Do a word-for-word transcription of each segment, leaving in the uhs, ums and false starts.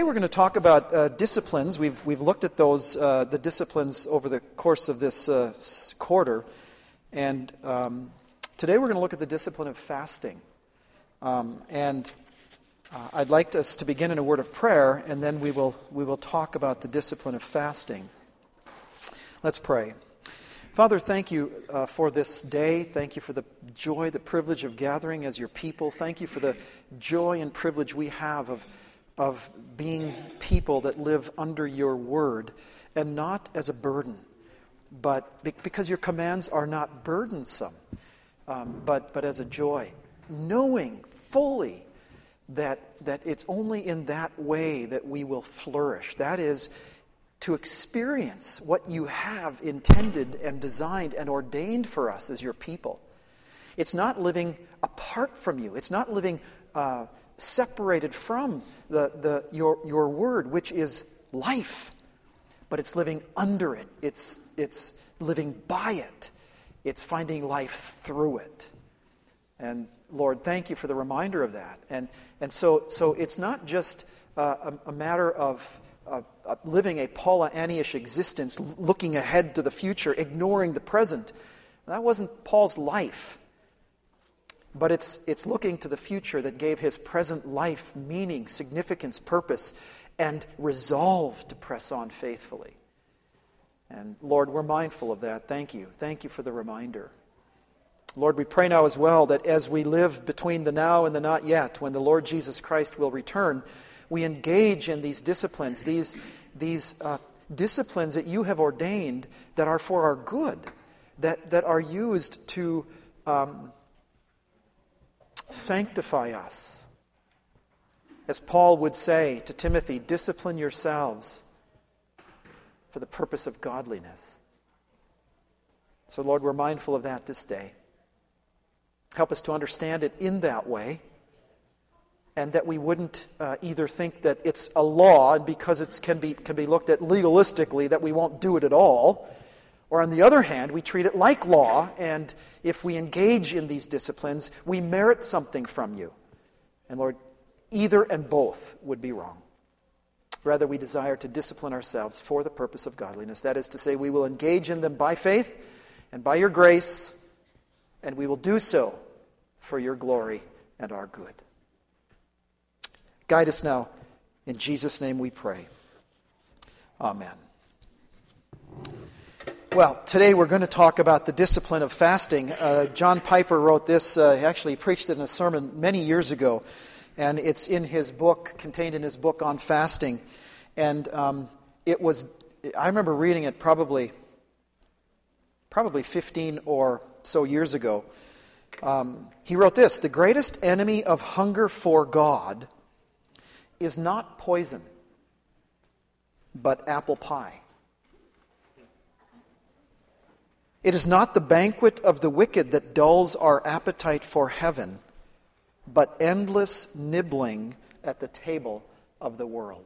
we're going to talk about uh, disciplines. We've we've looked at those uh, the disciplines over the course of this uh, quarter, and um, today we're going to look at the discipline of fasting. Um, and uh, I'd like us to begin in a word of prayer, and then we will we will talk about the discipline of fasting. Let's pray. Father, thank you uh, for this day. Thank you for the joy, the privilege of gathering as your people. Thank you for the joy and privilege we have of, of being people that live under your word, and not as a burden, but be- because your commands are not burdensome, um, but, but as a joy, knowing fully that, that it's only in that way that we will flourish. That is, to experience what you have intended and designed and ordained for us as your people. It's not living apart from you. It's not living uh, separated from the, the your your word, which is life. But it's living under it. It's it's living by it. It's finding life through it. And Lord, thank you for the reminder of that. And and so so it's not just uh, a, a matter of Uh, uh, living a Pollyannish existence, looking ahead to the future, ignoring the present. That wasn't Paul's life. But it's it's looking to the future that gave his present life meaning, significance, purpose, and resolve to press on faithfully. And Lord, we're mindful of that. Thank you. Thank you for the reminder. Lord, we pray now as well that as we live between the now and the not yet, when the Lord Jesus Christ will return, we engage in these disciplines, these, these uh, disciplines that you have ordained that are for our good, that, that are used to um, sanctify us. As Paul would say to Timothy, discipline yourselves for the purpose of godliness. So Lord, we're mindful of that this day. Help us to understand it in that way, and that we wouldn't uh, either think that it's a law, and because it can be can be looked at legalistically, that we won't do it at all. Or on the other hand, we treat it like law, and if we engage in these disciplines, we merit something from you. And Lord, either and both would be wrong. Rather, we desire to discipline ourselves for the purpose of godliness. That is to say, we will engage in them by faith and by your grace, and we will do so for your glory and our good. Guide us now. In Jesus' name we pray. Amen. Well, today we're going to talk about the discipline of fasting. Uh, John Piper wrote this. Uh, he actually preached it in a sermon many years ago. And it's in his book, contained in his book on fasting. And um, it was, I remember reading it probably, probably fifteen or so years ago. Um, he wrote this: the greatest enemy of hunger for God is not poison, but apple pie. It is not the banquet of the wicked that dulls our appetite for heaven, but endless nibbling at the table of the world.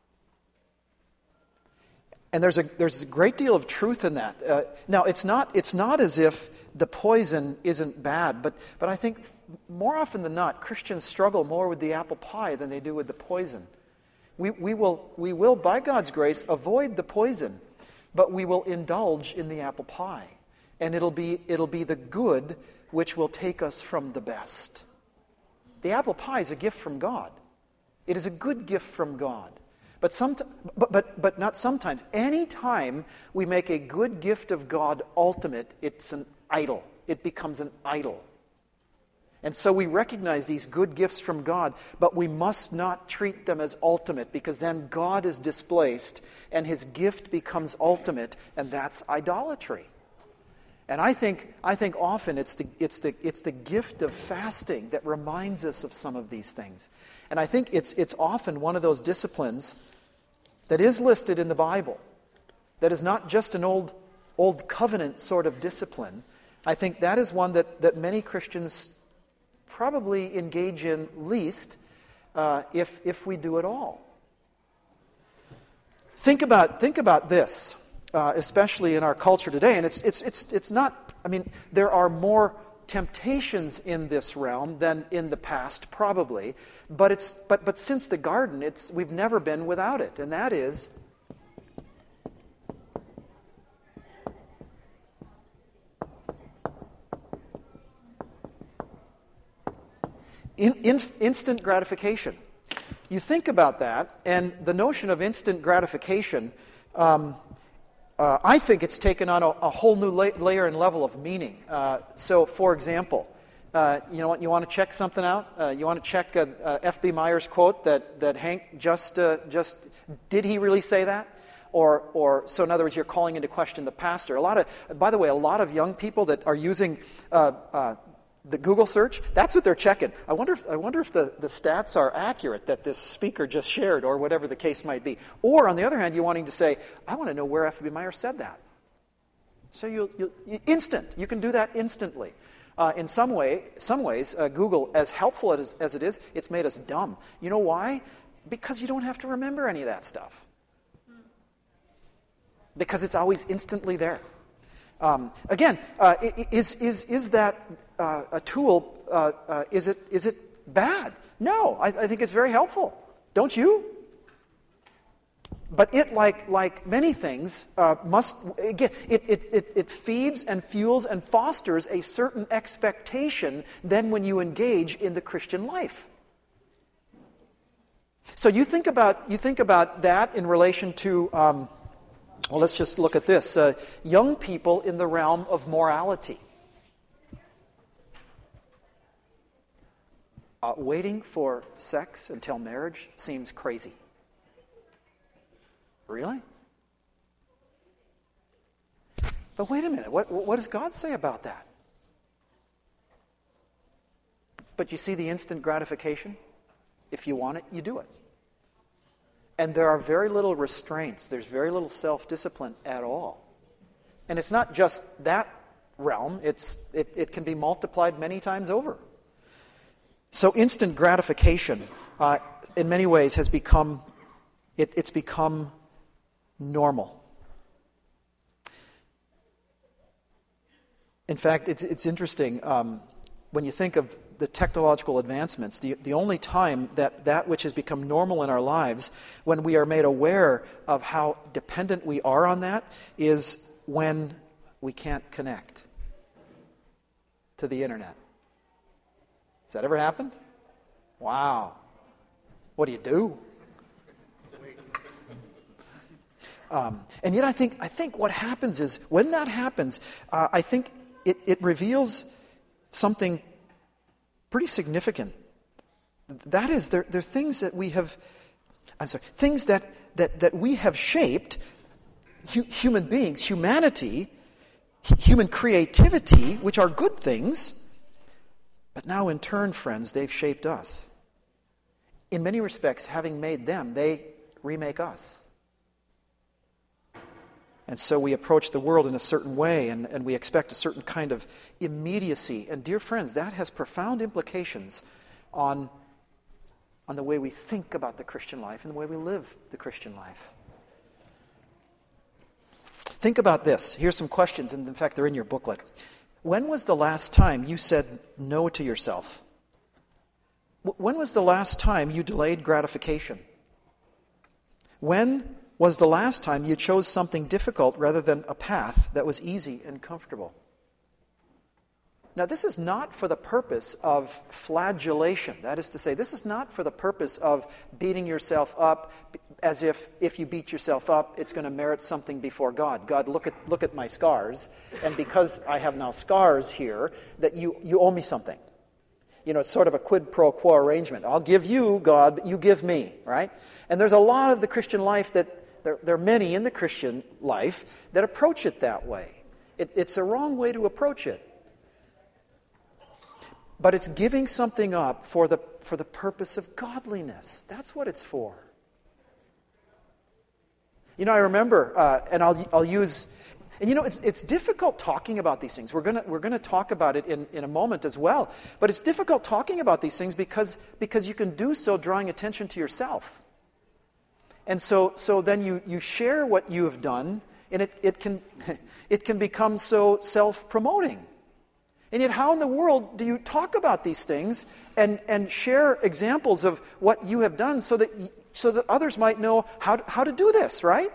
And there's a there's a great deal of truth in that. Uh, now, it's not it's not as if the poison isn't bad, but but I think more often than not, Christians struggle more with the apple pie than they do with the poison. We we will we will by God's grace avoid the poison, but we will indulge in the apple pie, and it'll be it'll be the good which will take us from the best. The apple pie is a gift from God. It is a good gift from God. But, some, but, but, but not sometimes. Any time we make a good gift of God ultimate, it's an idol. It becomes an idol. And so we recognize these good gifts from God, but we must not treat them as ultimate, because then God is displaced and his gift becomes ultimate, and that's idolatry. And I think I think often it's the it's the it's the gift of fasting that reminds us of some of these things. And I think it's it's often one of those disciplines that is listed in the Bible, that is not just an old old covenant sort of discipline. I think that is one that, that many Christians probably engage in least, uh, if if we do it all. Think about think about this. Uh, especially in our culture today, and it's it's it's it's not. I mean, there are more temptations in this realm than in the past, probably. But it's but but since the garden, it's we've never been without it, and that is in, in, instant gratification. You think about that, and the notion of instant gratification, um, uh, I think it's taken on a, a whole new la- layer and level of meaning. Uh, so, for example, uh, you know what? You want to check something out? Uh, you want to check uh, uh, F B Meyer's quote that that Hank just uh, just did he really say that? Or, or so in other words, you're calling into question the pastor. A lot of, by the way, a lot of young people that are using uh, uh, the Google search, that's what they're checking. I wonder if I wonder if the, the stats are accurate that this speaker just shared, or whatever the case might be. Or on the other hand, you're wanting to say, I want to know where F B Meyer said that. So you you instant, you can do that instantly. Uh, in some way, some ways, uh, Google, as helpful as, as it is, it's made us dumb. You know why? Because you don't have to remember any of that stuff. Because it's always instantly there. Um, again, uh, is is is that uh, a tool? Uh, uh, is it is it bad? No, I, I think it's very helpful. Don't you? But it, like like many things, uh, must again it, it it it feeds and fuels and fosters a certain expectation. Then, when you engage in the Christian life, so you think about you think about that in relation to. Um, Well, let's just look at this. Uh, young people in the realm of morality. Uh, waiting for sex until marriage seems crazy. Really? But wait a minute. What, what does God say about that? But you see the instant gratification? If you want it, you do it. And there are very little restraints. There's very little self-discipline at all. And it's not just that realm. It's it, it can be multiplied many times over. So instant gratification, uh, in many ways, has become it, it's become normal. In fact, it's it's interesting um, when you think of the technological advancements, the, the only time that that which has become normal in our lives, when we are made aware of how dependent we are on that, is when we can't connect to the internet. Has that ever happened? Wow. What do you do? Um, and yet I think I think what happens is, when that happens, uh, I think it, it reveals something pretty significant. That is, there, there are things that we have, I'm sorry, things that, that, that we have shaped, hu- human beings, humanity, human creativity, which are good things, but now in turn, friends, they've shaped us. In many respects, having made them, they remake us. And so we approach the world in a certain way, and, and we expect a certain kind of immediacy. And dear friends, that has profound implications on, on the way we think about the Christian life and the way we live the Christian life. Think about this. Here's some questions, and in fact, they're in your booklet. When was the last time you said no to yourself? When was the last time you delayed gratification? When was the last time you chose something difficult rather than a path that was easy and comfortable? Now, this is not for the purpose of flagellation. That is to say, this is not for the purpose of beating yourself up as if if you beat yourself up, it's going to merit something before God. God, look at look at my scars, and because I have now scars here, that you, you owe me something. You know, it's sort of a quid pro quo arrangement. I'll give you, God, but you give me, right? And there's a lot of the Christian life that There, there are many in the Christian life that approach it that way. It, it's a wrong way to approach it. But it's giving something up for the for the purpose of godliness. That's what it's for. You know, I remember, uh, and I'll I'll use, and you know, it's it's difficult talking about these things. We're gonna we're gonna talk about it in, in a moment as well. But it's difficult talking about these things because because you can do so drawing attention to yourself. And so, so then you, you share what you have done, and it, it can it can become so self-promoting. And yet how in the world do you talk about these things and, and share examples of what you have done so that so that others might know how, how to do this, right?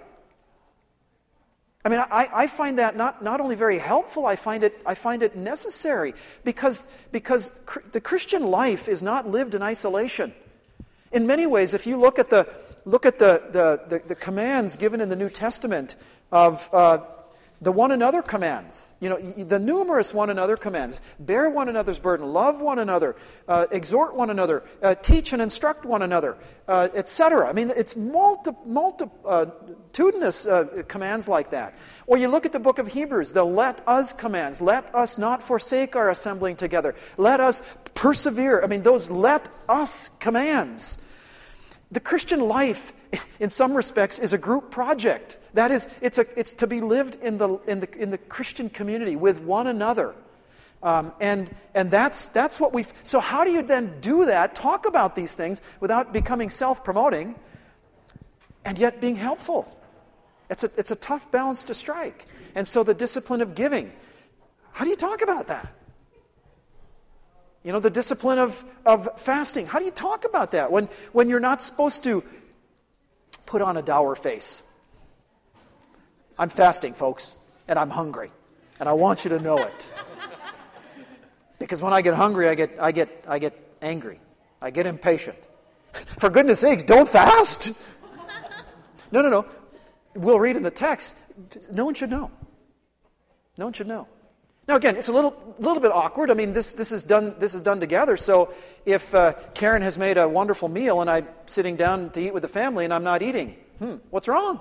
I mean, I, I find that not, not only very helpful, I find it I find it necessary because, because cr- the Christian life is not lived in isolation. In many ways, if you look at the look at the, the, the, the commands given in the New Testament of uh, the one another commands, you know, the numerous one another commands, bear one another's burden, love one another, uh, exhort one another, uh, teach and instruct one another, uh, et cetera. I mean, it's multi, multitudinous uh, commands like that. Or you look at the book of Hebrews, the let us commands, let us not forsake our assembling together, let us persevere. I mean, those let us commands. The Christian life, in some respects, is a group project. That is, it's a it's to be lived in the in the in the Christian community with one another, um, and and that's that's what we. So how do you then do that? Talk about these things without becoming self-promoting, and yet being helpful. It's a it's a tough balance to strike. And so the discipline of giving. How do you talk about that? You know, the discipline of, of fasting. How do you talk about that when, when you're not supposed to put on a dour face? I'm fasting, folks, and I'm hungry, and I want you to know it. Because when I get hungry, I get I get I get angry. I get impatient. For goodness sakes, don't fast. No, no, no. We'll read in the text. No one should know. No one should know. Now again, it's a little little bit awkward. I mean, this this is done this is done together. So if uh, Karen has made a wonderful meal and I'm sitting down to eat with the family and I'm not eating, hmm, what's wrong?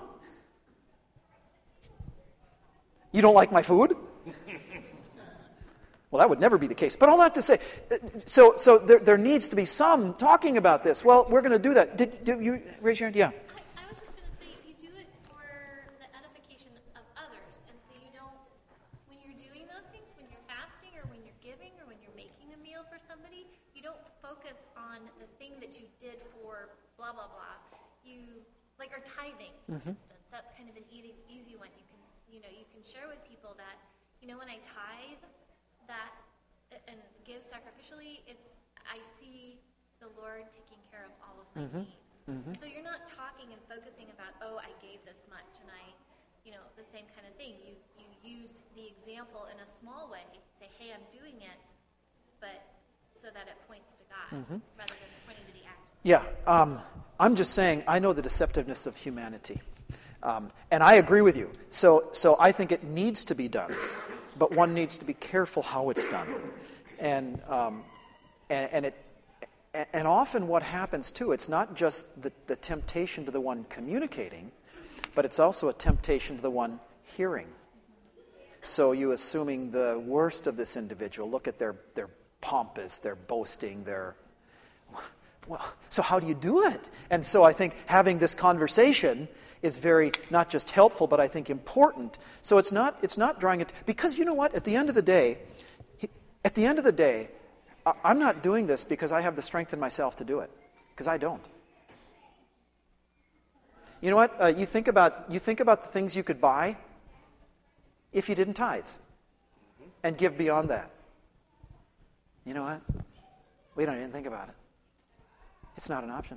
You don't like my food? Well, that would never be the case. But all that to say, so so there there needs to be some talking about this. Well, we're going to do that. Did, did you raise your hand? Yeah. Like our tithing, for mm-hmm. instance, that's kind of an easy, easy one. You can, you know, you can share with people that, you know, when I tithe, that and give sacrificially, it's I see the Lord taking care of all of my mm-hmm. needs. Mm-hmm. So you're not talking and focusing about, oh, I gave this much, and I, you know, the same kind of thing. You you use the example in a small way. Say, hey, I'm doing it, but so that it points to God mm-hmm. rather than pointing to the act. Yeah. Um, I'm just saying, I know the deceptiveness of humanity. Um, and I agree with you. So so I think it needs to be done. But one needs to be careful how it's done. And um, and, and it and often what happens, too, it's not just the, the temptation to the one communicating, but it's also a temptation to the one hearing. So you assuming the worst of this individual, look at their, their pompous, their boasting, their... Well, so how do you do it? And so I think having this conversation is very, not just helpful, but I think important. So it's not it's not drawing it, because you know what? At the end of the day, at the end of the day, I'm not doing this because I have the strength in myself to do it, because I don't. You know what? Uh, you think about you think about the things you could buy if you didn't tithe and give beyond that. You know what? We don't even think about it. It's not an option.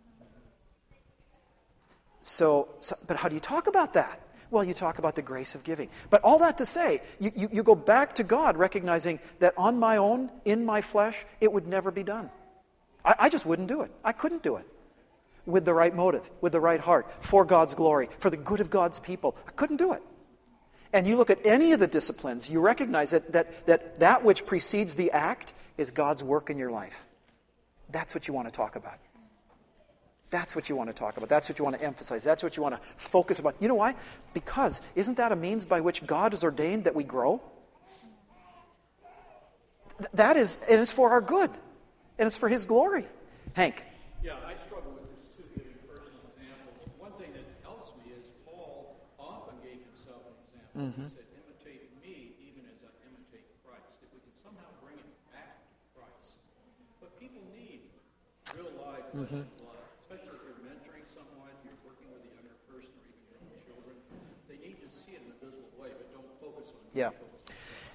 So, so, but how do you talk about that? Well, you talk about the grace of giving. But all that to say, you, you, you go back to God recognizing that on my own, in my flesh, it would never be done. I, I just wouldn't do it. I couldn't do it. With the right motive, with the right heart, for God's glory, for the good of God's people. I couldn't do it. And you look at any of the disciplines, you recognize that that that, that which precedes the act is God's work in your life. That's what you want to talk about. That's what you want to talk about. That's what you want to emphasize. That's what you want to focus about. You know why? Because isn't that a means by which God has ordained that we grow? Th- that is, and it's for our good. And it's for His glory. Hank. Yeah, I struggle with this too, giving personal examples. One thing that helps me is Paul often gave himself an example. Mm-hmm. He said, imitate me even as I imitate Christ. If we can somehow bring it back to Christ. But people need real life mm-hmm. blood, especially if you're mentoring someone, you're working with a younger person or even your own children. They need to see it in a visible way, but don't focus on it. Yeah. Focus on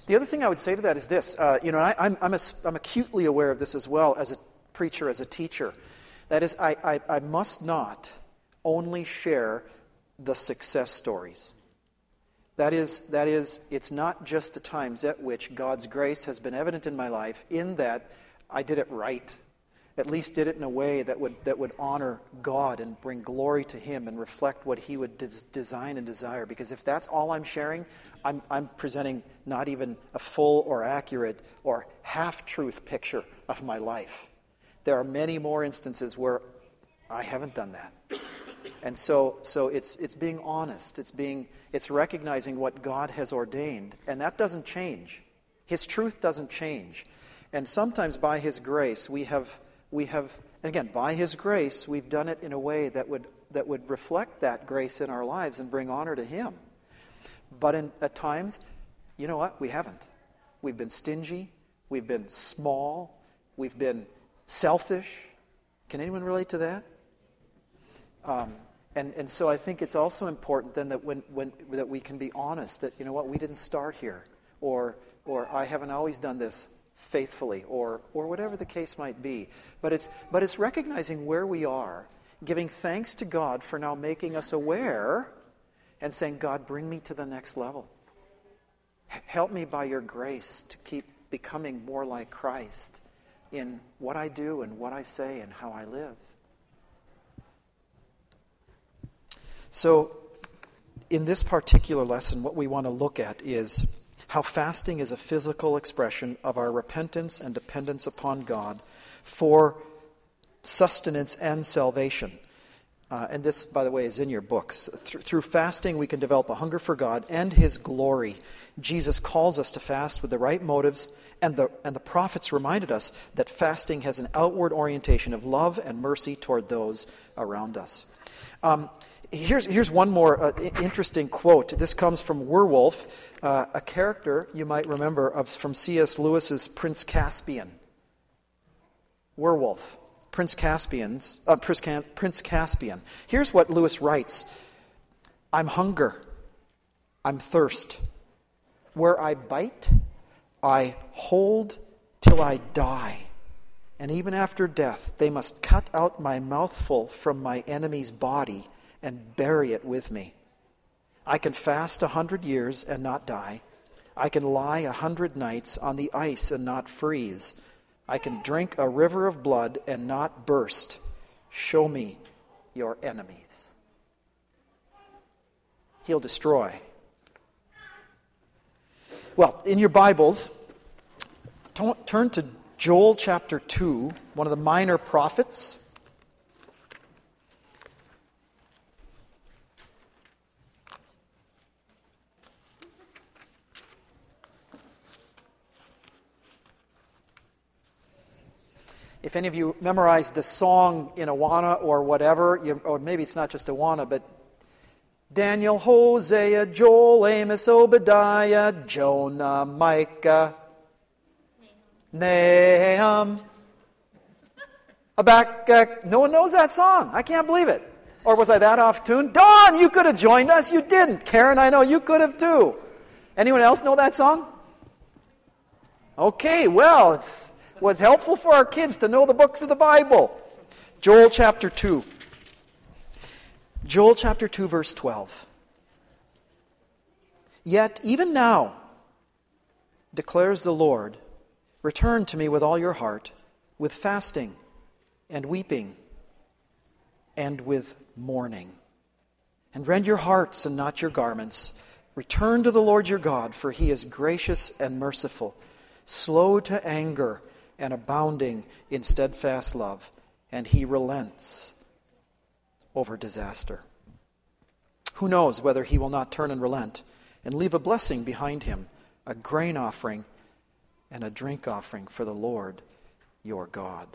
The other thing I would say to that is this. Uh, you know, I, I'm, I'm, a, I'm acutely aware of this as well as a preacher, as a teacher. That is, I, I, I must not only share the success stories. That is, that is, it's not just the times at which God's grace has been evident in my life, in that I did it right. At least did it in a way that would that would honor God and bring glory to Him and reflect what He would des- design and desire. Because if that's all I'm sharing, I'm, I'm presenting not even a full or accurate or half-truth picture of my life. There are many more instances where I haven't done that. And so so it's it's being honest. It's being it's recognizing what God has ordained. And that doesn't change. His truth doesn't change. And sometimes by His grace we have we have and again, by His grace, we've done it in a way that would that would reflect that grace in our lives and bring honor to Him. But in, at times, you know what? We haven't. We've been stingy. We've been small. We've been selfish. Can anyone relate to that? Um, and, and so I think it's also important then that when, when that we can be honest that, you know what, we didn't start here, or or I haven't always done this faithfully, or or whatever the case might be. But it's but it's recognizing where we are, giving thanks to God for now making us aware, and saying, God, bring me to the next level. Help me by your grace to keep becoming more like Christ in what I do and what I say and how I live. So, in this particular lesson, what we want to look at is how fasting is a physical expression of our repentance and dependence upon God for sustenance and salvation. Uh, and this, by the way, is in your books. Th- through fasting, we can develop a hunger for God and His glory. Jesus calls us to fast with the right motives, and the and the prophets reminded us that fasting has an outward orientation of love and mercy toward those around us. Um, Here's here's one more uh, interesting quote. This comes from Werewolf, uh, a character you might remember of from C S Lewis's Prince Caspian. Werewolf, Prince Caspian's uh, Prince, Cam- Prince Caspian. Here's what Lewis writes: "I'm hunger, I'm thirst. Where I bite, I hold till I die. And even after death, they must cut out my mouthful from my enemy's body and bury it with me. I can fast a hundred years and not die. I can lie a hundred nights on the ice and not freeze. I can drink a river of blood and not burst. Show me your enemies." He'll destroy. Well, in your Bibles, turn to Joel chapter two, one of the minor prophets. If any of you memorized the song in Awana or whatever, you, or maybe it's not just Awana, but Daniel, Hosea, Joel, Amos, Obadiah, Jonah, Micah, Nahum, Habakkuk. No one knows that song. I can't believe it. Or was I that off tune? Dawn, you could have joined us. You didn't. Karen, I know you could have too. Anyone else know that song? Okay, well, it's was helpful for our kids to know the books of the Bible. Joel chapter two. Joel chapter two, verse twelve. "Yet even now, declares the Lord, return to me with all your heart, with fasting and weeping and with mourning. And rend your hearts and not your garments. Return to the Lord your God, for He is gracious and merciful, slow to anger and abounding in steadfast love, and He relents over disaster. Who knows whether He will not turn and relent and leave a blessing behind Him, a grain offering and a drink offering for the Lord your God."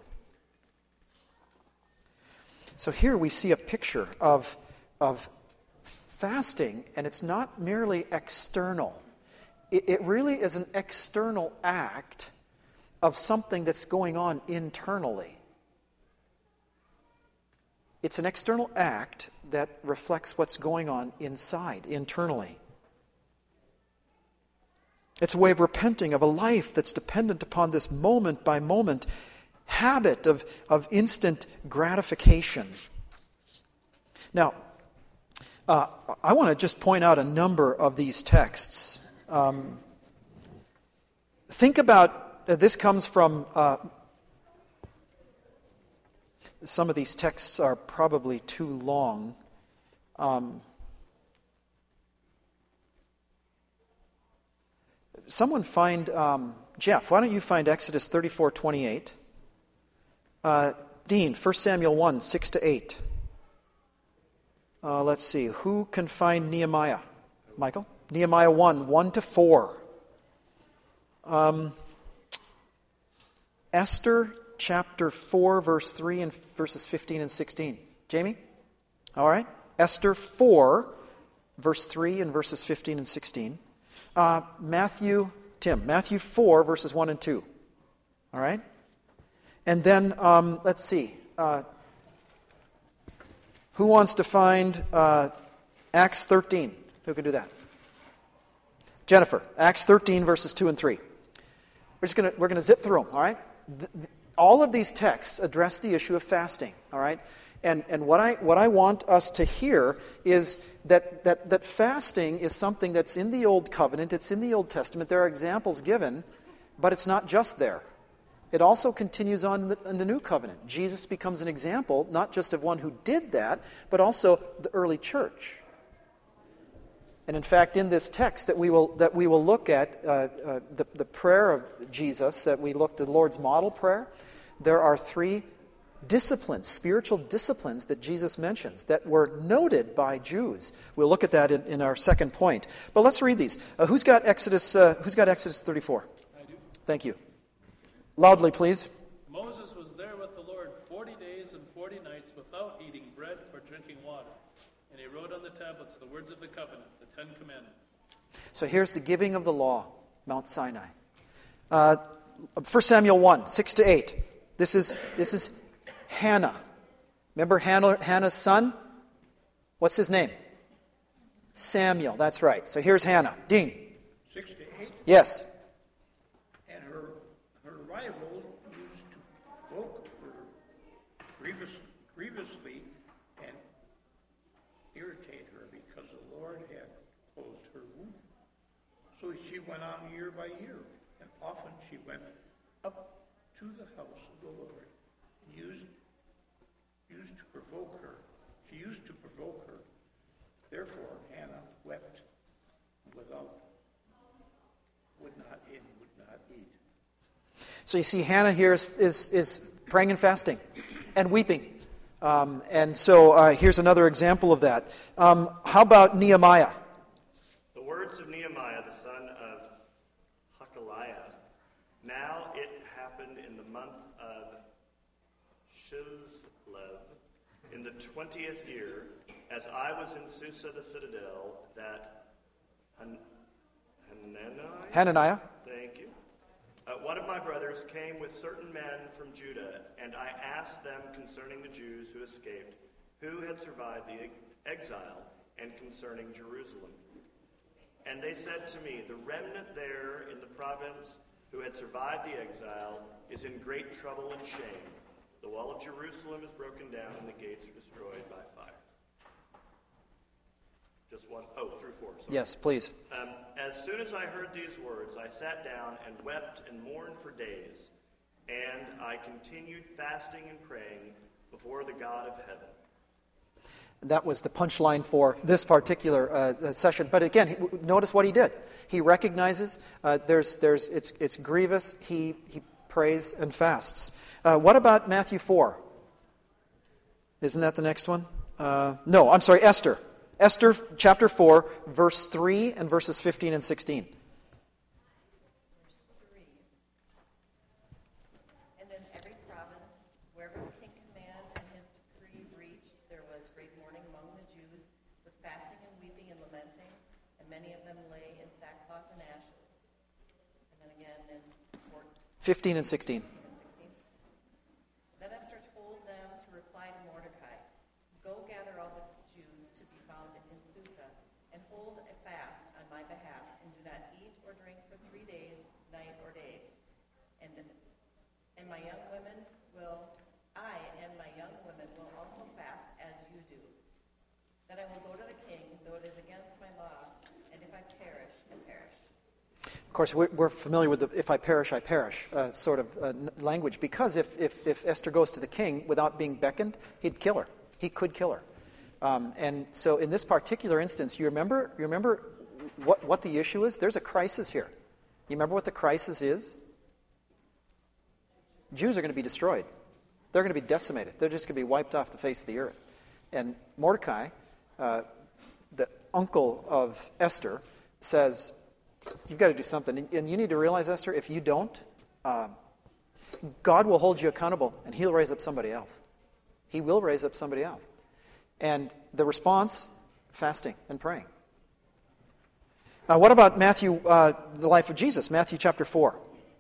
So here we see a picture of, of fasting, and it's not merely external. It, it really is an external act of something that's going on internally. It's an external act that reflects what's going on inside, internally. It's a way of repenting of a life that's dependent upon this moment-by-moment habit of, of instant gratification. Now, uh, I want to just point out a number of these texts. Um, think about, uh, this comes from, uh, some of these texts are probably too long. Um, someone find, um, Jeff, why don't you find Exodus thirty-four twenty-eight? Uh, Dean, First Samuel one, six to eight. Uh, let's see, who can find Nehemiah? Michael? Nehemiah one, one to four. Um, Esther chapter four, verse three and verses fifteen and sixteen. Jamie? All right. Esther four, verse three and verses fifteen and sixteen. Uh, Matthew, Tim, Matthew four, verses one and two. All right. And then, um, let's see. Uh, who wants to find uh, Acts thirteen? Who can do that? Jennifer, Acts thirteen, verses two and three. We're just going to we're going to zip through them, all right? The, the, all of these texts address the issue of fasting, all right? And and what I what I want us to hear is that that that fasting is something that's in the Old Covenant, it's in the Old Testament. There are examples given, but it's not just there. It also continues on in the, in the New Covenant. Jesus becomes an example, not just of one who did that, but also the early church. And in fact, in this text that we will that we will look at, uh, uh, the, the prayer of Jesus, that we looked at the Lord's model prayer, there are three disciplines, spiritual disciplines that Jesus mentions that were noted by Jews. We'll look at that in, in our second point. But let's read these. Uh, who's got Exodus? Uh, who's got Exodus thirty-four? I do. Thank you. Loudly, please. Moses was there with the Lord forty days and forty nights without eating bread or drinking water. And he wrote on the tablets the words of the covenant, the Ten Commandments. So here's the giving of the law, Mount Sinai. Uh, First Samuel one, six to eight. This is this is Hannah. Remember Hannah, Hannah's son? What's his name? Samuel, that's right. So here's Hannah. Dean. Six to eight. Yes. And her her rival used to provoke her grievous, grievously and irritate her because the Lord had closed her womb. So she went on year by year, and often she went up to the house of the Lord, used used to provoke her. She used to provoke her. Therefore, Hannah wept without, would not eat, would not eat. So you see, Hannah here is is, is praying and fasting and weeping. Um, and so uh, here's another example of that. Um, how about Nehemiah? The words of Nehemiah, the son of Hakaliah. Now it happened in the month of Chislev, in the twentieth year, as I was in Susa the citadel, that Han- Hananiah, Hananiah. thank you, uh, one of my brothers came with certain men from Judah, and I asked them concerning the Jews who escaped, who had survived the exile, and concerning Jerusalem. And they said to me, the remnant there in the province who had survived the exile is in great trouble and shame. The wall of Jerusalem is broken down and the gates are destroyed by fire. Just one, oh, through four. Sorry. Yes, please. Um, as soon as I heard these words, I sat down and wept and mourned for days. And I continued fasting and praying before the God of heaven. That was the punchline for this particular uh, session. But again, he, notice what he did. He recognizes uh, there's there's it's it's grievous. He he prays and fasts. Uh, what about Matthew four? Isn't that the next one? Uh, no, I'm sorry, Esther. Esther chapter four, verse three and verses fifteen and sixteen. And in every province, wherever the king commanded and his decree reached, there was great mourning among the Jews, with fasting and weeping and lamenting, and many of them lay in sackcloth and ashes. And then again in fifteen and sixteen. Then Esther told them to reply to Mordecai, go gather all the Jews to be found in Susa, and hold a fast on my behalf, and do not eat or drink for my young women will, I and my young women will also fast as you do. Then I will go to the king, though it is against my law, and if I perish, I perish. Of course, we're familiar with the "if I perish, I perish" uh, sort of uh, language, because if, if, if Esther goes to the king without being beckoned, he'd kill her. He could kill her. Um, and so in this particular instance, you remember, you remember what, what the issue is? There's a crisis here. You remember what the crisis is? Jews are going to be destroyed. They're going to be decimated. They're just going to be wiped off the face of the earth. And Mordecai, uh, the uncle of Esther, says, you've got to do something. And you need to realize, Esther, if you don't, uh, God will hold you accountable, and he'll raise up somebody else. He will raise up somebody else. And the response, fasting and praying. Uh, what about Matthew, uh, the life of Jesus? Matthew chapter four.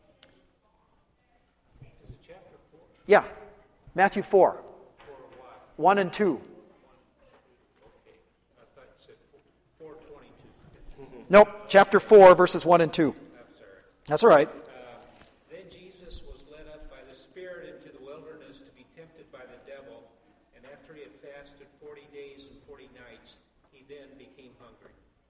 Is it chapter four? Yeah, Matthew four. Four of what? one and two. Okay. I thought you said four twenty-two. Nope, chapter four, verses one and two. I'm sorry. That's all right. Uh, then Jesus was led up by the Spirit into the wilderness to be tempted by the devil, and after he had fasted forty days and forty nights, he then became hungry.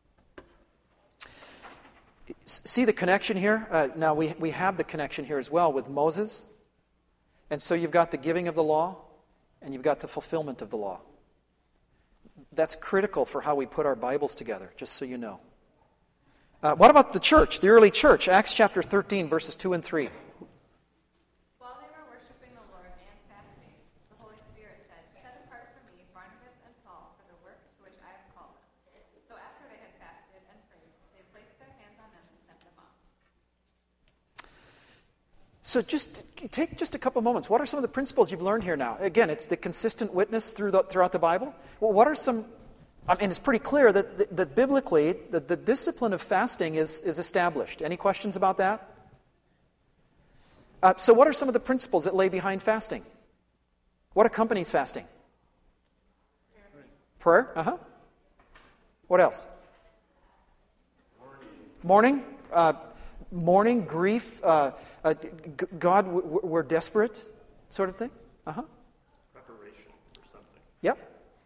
See the connection here? Uh, now, we, we have the connection here as well with Moses. And so you've got the giving of the law, and you've got the fulfillment of the law. That's critical for how we put our Bibles together, just so you know. Uh, what about the church, the early church? Acts chapter thirteen, verses two and three. While they were worshiping the Lord and fasting, the Holy Spirit said, "Set apart for me Barnabas and Saul for the work to which I have called them." So after they had fasted and prayed, they placed their hands on them and sent them off. So just take just a couple moments. What are some of the principles you've learned here now? Again, it's the consistent witness through the, throughout the Bible. Well, what are some... I mean, it's pretty clear that, that, that biblically, the, the discipline of fasting is, is established. Any questions about that? Uh, so what are some of the principles that lay behind fasting? What accompanies fasting? Prayer. Prayer? Uh-huh. What else? Mourning. Mourning. Uh, mourning, grief, uh, uh, g- God, w- we're desperate, sort of thing. Uh-huh. Preparation or something. Yep.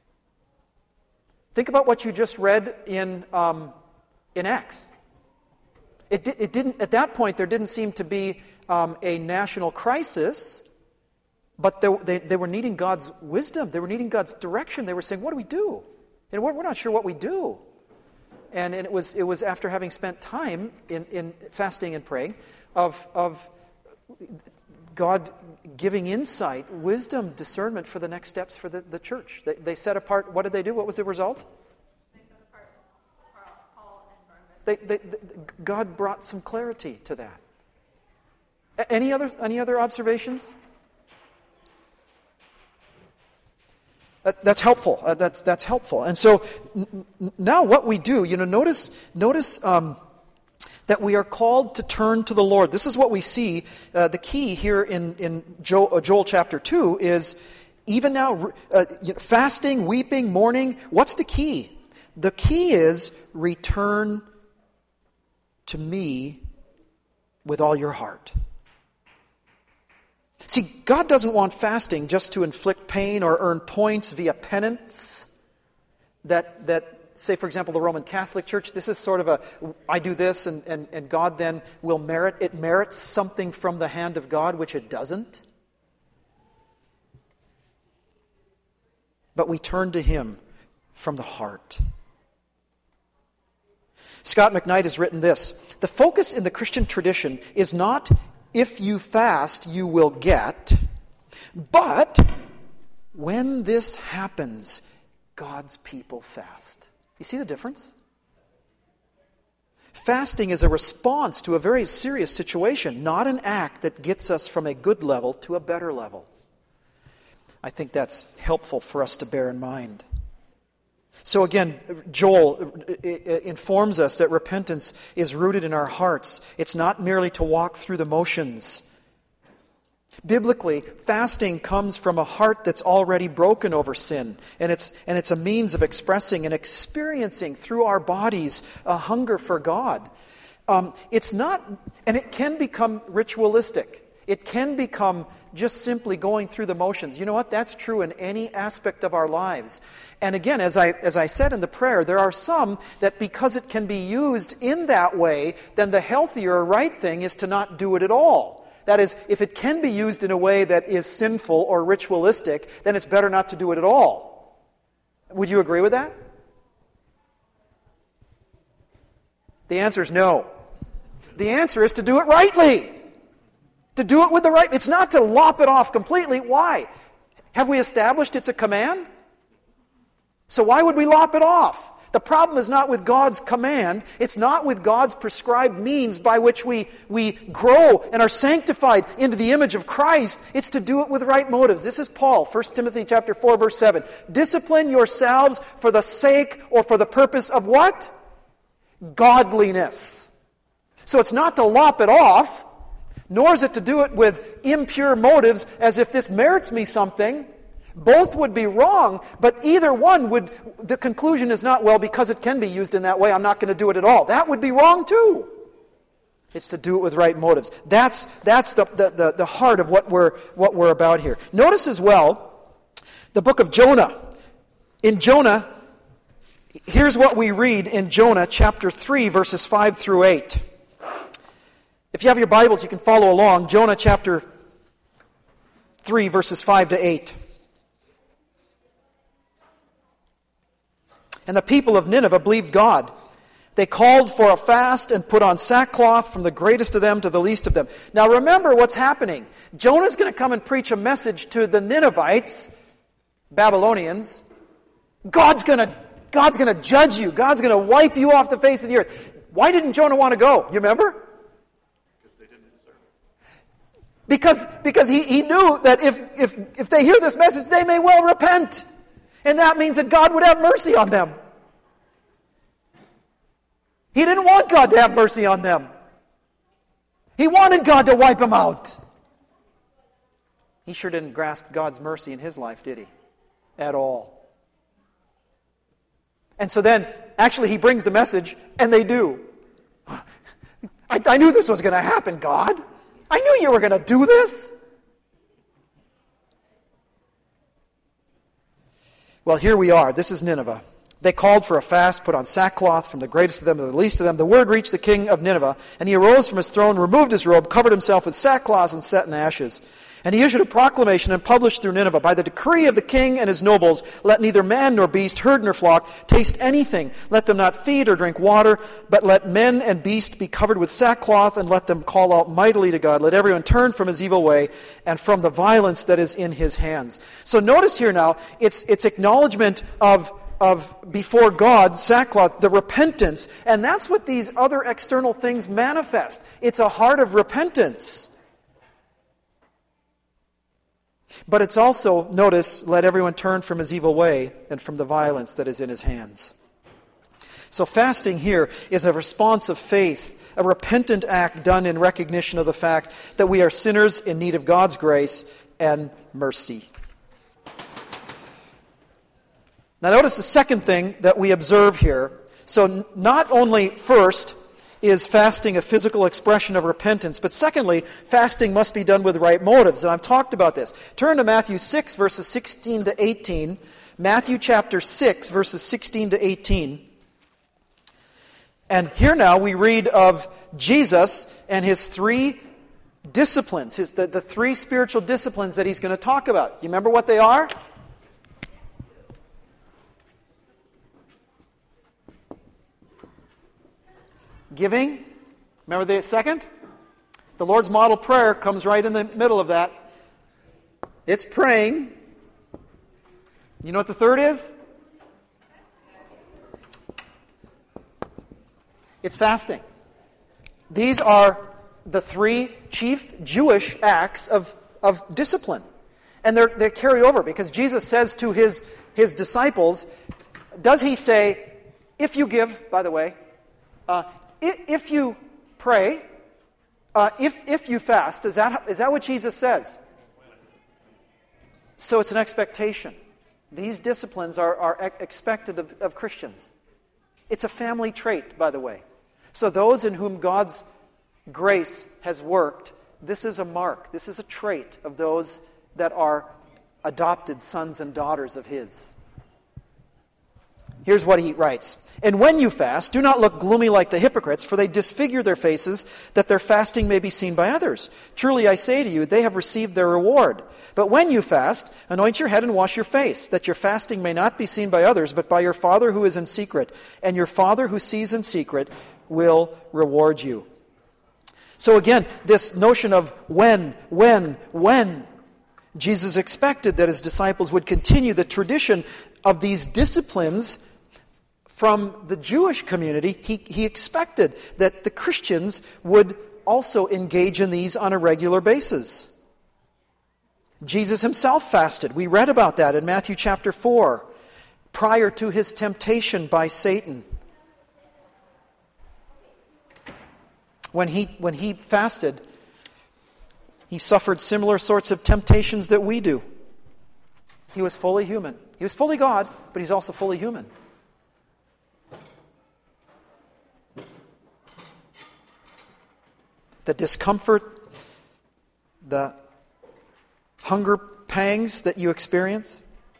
Think about what you just read in um, in Acts. It, di- it didn't at that point. There didn't seem to be um, a national crisis, but they, they they were needing God's wisdom. They were needing God's direction. They were saying, "What do we do? And we're, we're not sure what we do." And, and it was it was after having spent time in, in fasting and praying of of God giving insight, wisdom, discernment for the next steps for the, the church. They, they set apart, what did they do? What was the result? They set apart Paul and Barnabas. They, they, they, God brought some clarity to that. A- Any other, any other observations? That, that's helpful. Uh, that's, that's helpful. And so n- n- now what we do, you know, notice, notice um, that we are called to turn to the Lord. This is what we see. Uh, the key here in, in Joel, uh, Joel chapter two is even now uh, you know, fasting, weeping, mourning. What's the key? The key is return to me with all your heart. See, God doesn't want fasting just to inflict pain or earn points via penance. That, that say, for example, the Roman Catholic Church, this is sort of a, I do this and, and, and God then will merit, it merits something from the hand of God, which it doesn't. But we turn to Him from the heart. Scott McKnight has written this: the focus in the Christian tradition is not if you fast, you will get, but when this happens, God's people fast. You see the difference? Fasting is a response to a very serious situation, not an act that gets us from a good level to a better level. I think that's helpful for us to bear in mind. So again, Joel informs us that repentance is rooted in our hearts. It's not merely to walk through the motions. Biblically, fasting comes from a heart that's already broken over sin, and it's and it's a means of expressing and experiencing through our bodies a hunger for God. Um, it's not, and it can become ritualistic. It can become just simply going through the motions. You know what? That's true in any aspect of our lives. And again, as I as I said in the prayer, there are some that because it can be used in that way, then the healthier, right thing is to not do it at all. That is, if it can be used in a way that is sinful or ritualistic, then it's better not to do it at all. Would you agree with that? The answer is no. The answer is to do it rightly. To do it with the right... It's not to lop it off completely. Why? Have we established it's a command? So why would we lop it off? The problem is not with God's command. It's not with God's prescribed means by which we, we grow and are sanctified into the image of Christ. It's to do it with right motives. This is Paul, First Timothy chapter four, verse seven. Discipline yourselves for the sake or for the purpose of what? Godliness. So it's not to lop it off, nor is it to do it with impure motives as if this merits me something. Both would be wrong, but either one would, the conclusion is not, well, because it can be used in that way, I'm not going to do it at all. That would be wrong too. It's to do it with right motives. That's, that's the, the, the, the heart of what we're, what we're about here. Notice as well, the book of Jonah. In Jonah, here's what we read in Jonah chapter three, verses five through eight. If you have your Bibles, you can follow along. Jonah chapter three, verses five to eight. And the people of Nineveh believed God. They called for a fast and put on sackcloth from the greatest of them to the least of them. Now remember what's happening. Jonah's going to come and preach a message to the Ninevites, Babylonians. God's going to, God's going to judge you. God's going to wipe you off the face of the earth. Why didn't Jonah want to go? You remember? Because, because he, he knew that if, if, if they hear this message, they may well repent. And that means that God would have mercy on them. He didn't want God to have mercy on them. He wanted God to wipe them out. He sure didn't grasp God's mercy in his life, did he? At all. And so then, actually, he brings the message, and they do. I, I knew this was going to happen, God. I knew you were going to do this. Well, here we are. This is Nineveh. They called for a fast, put on sackcloth from the greatest of them to the least of them. The word reached the king of Nineveh, and he arose from his throne, removed his robe, covered himself with sackcloth and set in ashes. And he issued a proclamation and published through Nineveh, by the decree of the king and his nobles, let neither man nor beast, herd nor flock, taste anything. Let them not feed or drink water, but let men and beast be covered with sackcloth, and let them call out mightily to God. Let everyone turn from his evil way and from the violence that is in his hands. So notice here now, it's, it's acknowledgement of of before God, sackcloth, the repentance, and that's what these other external things manifest. It's a heart of repentance. But it's also, notice, let everyone turn from his evil way and from the violence that is in his hands. So fasting here is a response of faith, a repentant act done in recognition of the fact that we are sinners in need of God's grace and mercy. Now notice the second thing that we observe here. So not only first is fasting a physical expression of repentance, but secondly, fasting must be done with right motives. And I've talked about this. Turn to Matthew six, verses sixteen to eighteen. Matthew chapter six, verses sixteen to eighteen. And here now we read of Jesus and his three disciplines, his, the, the three spiritual disciplines that he's going to talk about. You remember what they are? Giving. Remember the second? The Lord's model prayer comes right in the middle of that. It's praying. You know what the third is? It's fasting. These are the three chief Jewish acts of, of discipline. And they're, they carry over because Jesus says to his, his disciples, does he say, if you give, by the way, uh, if you pray, uh, if if you fast, is that is that what Jesus says? So it's an expectation. These disciplines are, are expected of, of Christians. It's a family trait, by the way. So those in whom God's grace has worked This is a mark, this is a trait of those that are adopted sons and daughters of His. Here's what he writes. And when you fast, do not look gloomy like the hypocrites, for they disfigure their faces, that their fasting may be seen by others. Truly I say to you, they have received their reward. But when you fast, anoint your head and wash your face, that your fasting may not be seen by others, but by your Father who is in secret. And your Father who sees in secret will reward you. So again, this notion of when, when, when. Jesus expected that His disciples would continue the tradition of these disciplines from the Jewish community. He, he expected that the Christians would also engage in these on a regular basis. Jesus Himself fasted. We read about that in Matthew chapter four, prior to His temptation by Satan. When he, when he fasted, He suffered similar sorts of temptations that we do. He was fully human. He was fully God, but He's also fully human. The discomfort, the hunger pangs that you experience.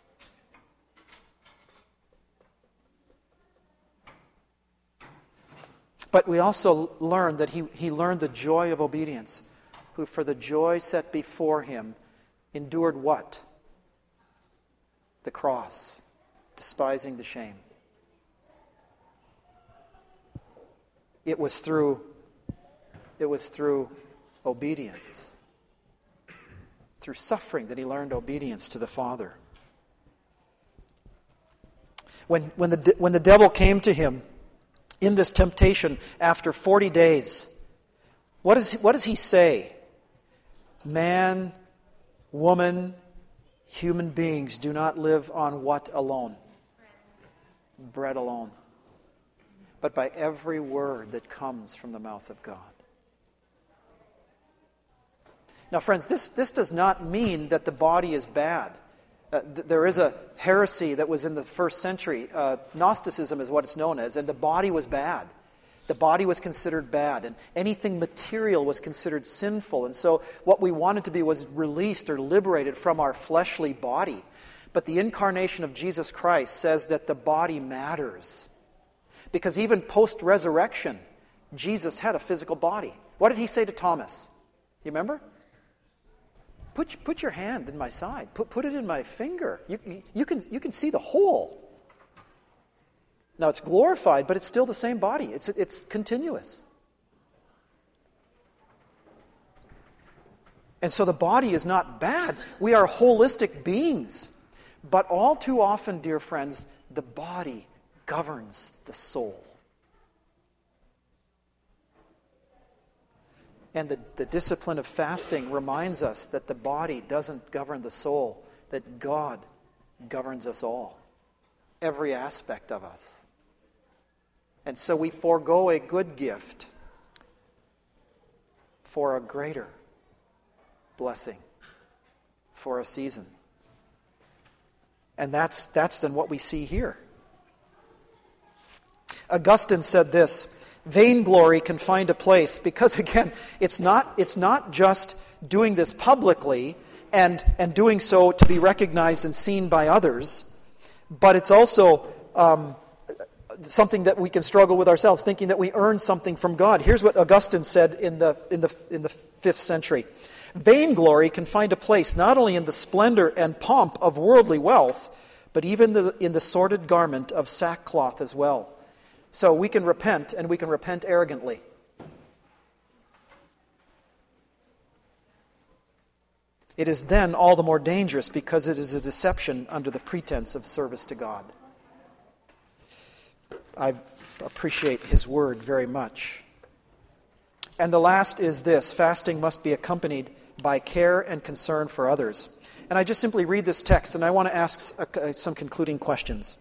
But we also learn that he, he learned the joy of obedience, who for the joy set before Him endured what? The cross, despising the shame. It was through It was through obedience, through suffering, that He learned obedience to the Father. When, when, the, when the devil came to Him in this temptation after forty days, what, is, what does he say? Man, woman, human beings do not live on what alone? Bread. Bread alone. But by every word that comes from the mouth of God. Now, friends, this, this does not mean that the body is bad. Uh, th- there is a heresy that was in the first century. Uh, Gnosticism is what it's known as, and the body was bad. The body was considered bad, and anything material was considered sinful. And so what we wanted to be was released or liberated from our fleshly body. But the incarnation of Jesus Christ says that the body matters. Because even post-resurrection, Jesus had a physical body. What did He say to Thomas? You remember? Put, put your hand in my side. Put, put it in my finger. You, you, can, you can see the hole. Now, it's glorified, but it's still the same body. It's, it's continuous. And so the body is not bad. We are holistic beings. But all too often, dear friends, the body governs the soul. And the, the discipline of fasting reminds us that the body doesn't govern the soul, that God governs us all, every aspect of us. And so we forego a good gift for a greater blessing, for a season. And that's, that's then what we see here. Augustine said this: vainglory can find a place, because again, it's not, it's not just doing this publicly and, and doing so to be recognized and seen by others, but it's also um, something that we can struggle with ourselves, thinking that we earn something from God. Here's what Augustine said in the, in the, in the fifth century. Vainglory can find a place not only in the splendor and pomp of worldly wealth, but even the, in the sordid garment of sackcloth as well. So we can repent, and we can repent arrogantly. It is then all the more dangerous because it is a deception under the pretense of service to God. I appreciate his word very much. And the last is this: fasting must be accompanied by care and concern for others. And I just simply read this text, and I want to ask some concluding questions.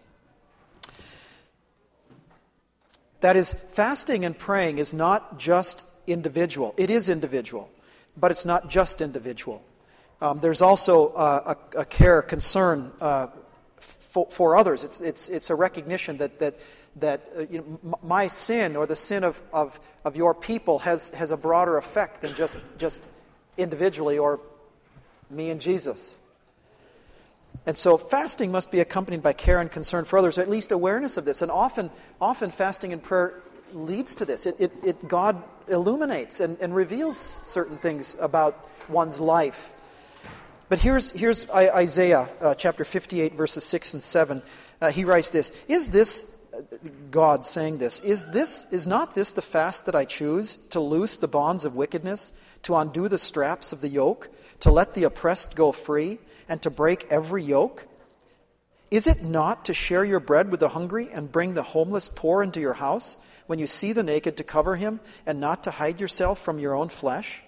That is, fasting and praying is not just individual. It is individual, but it's not just individual. Um, there's also uh, a, a care, concern uh, for, for others. It's it's it's a recognition that that that uh, you know, m- my sin or the sin of, of, of your people has has a broader effect than just just individually or me and Jesus. And so fasting must be accompanied by care and concern for others, or at least awareness of this. And often, often fasting and prayer leads to this. It, it, it God illuminates and, and reveals certain things about one's life. But here's here's Isaiah uh, chapter fifty-eight, verses six and seven. Uh, he writes this: Is this God saying this? Is this is not this the fast that I choose, to loose the bonds of wickedness, to undo the straps of the yoke, to let the oppressed go free, and to break every yoke? Is it not to share your bread with the hungry and bring the homeless poor into your house, when you see the naked to cover him and not to hide yourself from your own flesh?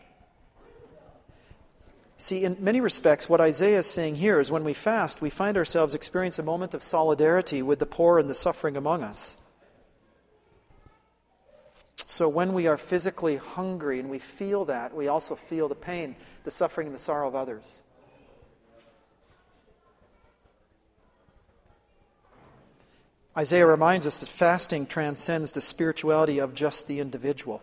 See, in many respects, what Isaiah is saying here is when we fast, we find ourselves experience a moment of solidarity with the poor and the suffering among us. So when we are physically hungry and we feel that, we also feel the pain, the suffering, and the sorrow of others. Isaiah reminds us that fasting transcends the spirituality of just the individual.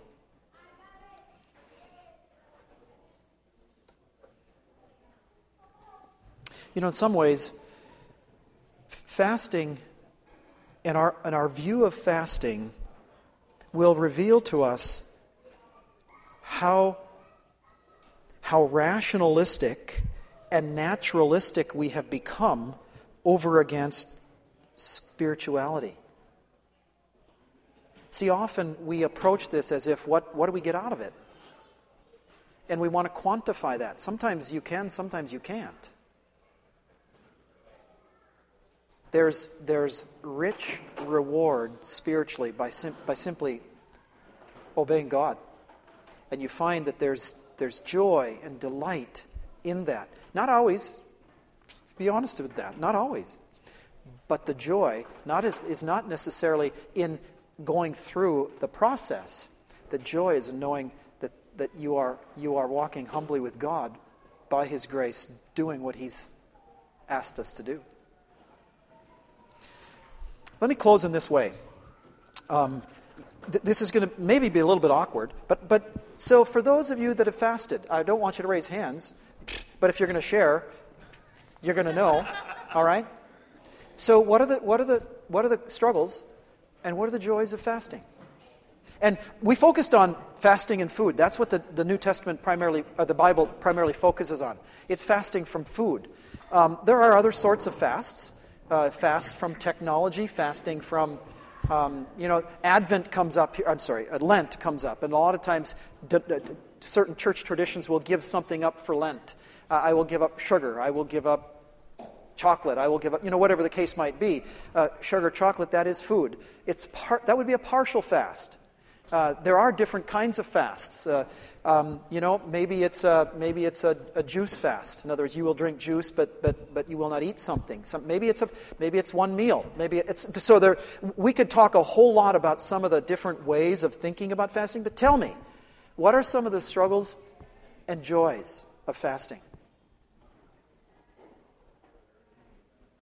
You know, in some ways, fasting and our, and our view of fasting will reveal to us how, how rationalistic and naturalistic we have become over against spirituality. See, often we approach this as if, what, what do we get out of it? And we want to quantify that. Sometimes you can, sometimes you can't. There's, there's rich reward spiritually by, sim- by simply obeying God. And you find that there's, there's joy and delight in that. Not always, be honest with that, not always. But the joy not is, is not necessarily in going through the process. The joy is in knowing that, that you are you are walking humbly with God by His grace, doing what He's asked us to do. Let me close in this way. Um, th- this is going to maybe be a little bit awkward, but but so for those of you that have fasted, I don't want you to raise hands, but if you're going to share, you're going to know. All right. So what are the what are the what are the struggles, and what are the joys of fasting? And we focused on fasting and food. That's what the, the New Testament primarily, or the Bible primarily focuses on. It's fasting from food. Um, there are other sorts of fasts. Uh, fast from technology, fasting from, um, you know, Advent comes up here. I'm sorry, uh, Lent comes up, and a lot of times d- d- certain church traditions will give something up for Lent. Uh, I will give up sugar. I will give up chocolate, I will give up, you know, whatever the case might be. Uh, sugar, chocolate, that is food. It's par- that would be a partial fast. Uh, there are different kinds of fasts. Uh, um, you know, maybe it's a maybe it's a, a juice fast. In other words, you will drink juice, but but but you will not eat something. Some, maybe it's a maybe it's one meal. Maybe it's so there. We could talk a whole lot about some of the different ways of thinking about fasting. But tell me, what are some of the struggles and joys of fasting?